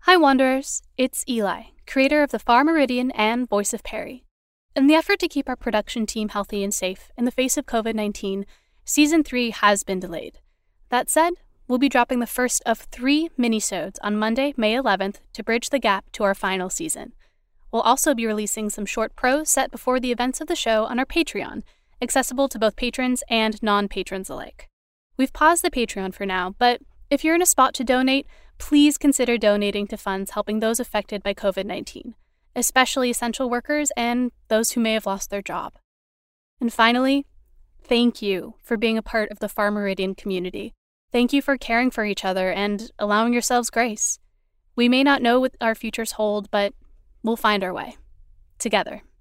Hi, Wanderers. It's Eli, creator of the Far Meridian and voice of Perry. In the effort to keep our production team healthy and safe in the face of COVID-19, Season 3 has been delayed. That said, we'll be dropping the first of 3 minisodes on Monday, May 11th to bridge the gap to our final season. We'll also be releasing some short prose set before the events of the show on our Patreon, accessible to both patrons and non-patrons alike. We've paused the Patreon for now, but if you're in a spot to donate, please consider donating to funds helping those affected by COVID-19, especially essential workers and those who may have lost their job. And finally, thank you for being a part of the Far Meridian community. Thank you for caring for each other and allowing yourselves grace. We may not know what our futures hold, but we'll find our way. Together.